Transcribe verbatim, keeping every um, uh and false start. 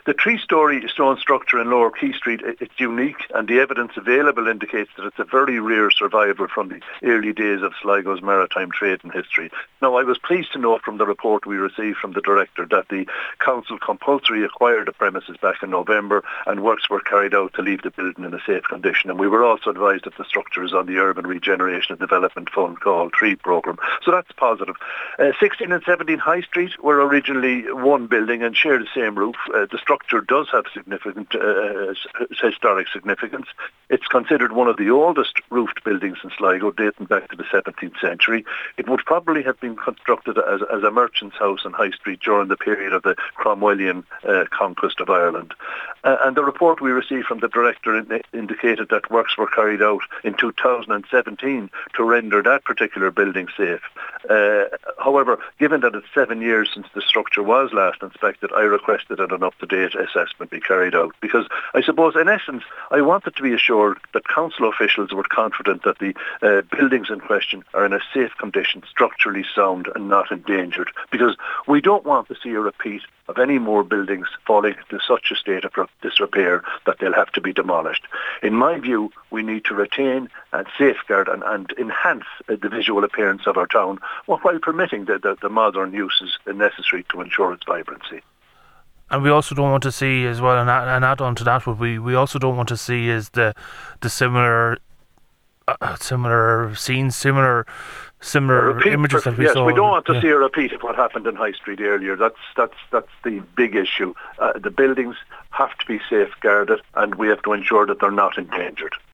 The three-storey stone structure in Lower Quay Street, it's unique, and the evidence available indicates that it's a very rare survivor from the early days of Sligo's maritime trade and history. Now, I was pleased to note from the report we received from the director that the council compulsory acquired the premises back in November, and works were carried out to leave the building in a safe condition. And we were also advised that the structure is on the Urban Regeneration and Development Fund called TREE programme. So that's positive. Uh, sixteen and seventeen High Street were originally one building and share the same roof. Uh, the structure does have significant uh, historic significance. It's considered one of the oldest roofed buildings in Sligo, dating back to the seventeenth century. It would probably have been constructed as, as a merchant's house on High Street during the period of the Cromwellian uh, conquest of Ireland. Uh, and the report we received from the director in, indicated that works were carried out in two thousand seventeen to render that particular building safe. Uh, however, given that it's seven years since the structure was last inspected, I requested that an up-to-date assessment be carried out, because I suppose in essence I wanted to be assured that council officials were confident that the uh, buildings in question are in a safe condition, structurally sound and not endangered, because we don't want to see a repeat of any more buildings falling into such a state of disrepair that they'll have to be demolished. In my view, we need to retain and safeguard and, and enhance uh, the visual appearance of our town, while permitting the, the, the modern uses necessary to ensure its vibrancy. And we also don't want to see as well, an, an add-on to that, what we, we also don't want to see is the the similar uh, similar scenes, similar similar repeat, images that we yes, saw. Yes, we don't want to yeah. see a repeat of what happened in High Street earlier. That's that's that's the big issue. Uh, the buildings have to be safeguarded, and we have to ensure that they're not endangered.